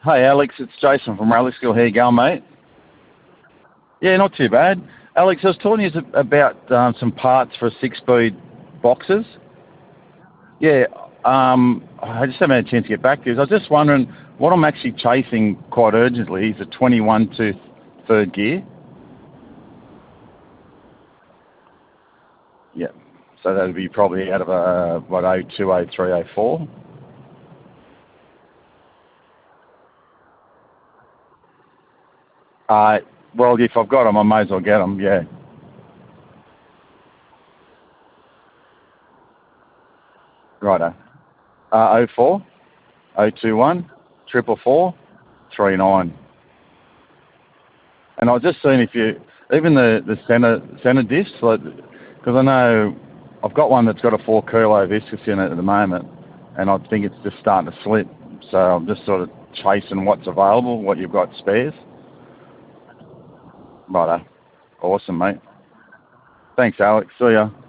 Hey Alex, it's Jason from Rally School. How you going, mate? Yeah, not too bad. Alex, I was talking to you about some parts for 6-speed boxes. Yeah, I just haven't had a chance to get back to you. I was just wondering, what I'm actually chasing quite urgently is a 21 to third gear. Yeah, so that would be probably out of a, what, O2, O3, O4? Well, if I've got them, I may as well get them, yeah. Righto. O4, O21, 444, 39. And I was just seeing if you, even the center discs, like, because I know I've got one that's got a 4 Curlo viscous in it at the moment, and I think it's just starting to slip. So I'm just sort of chasing what's available, what you've got spares. Righto. Awesome, mate. Thanks, Alex. See ya.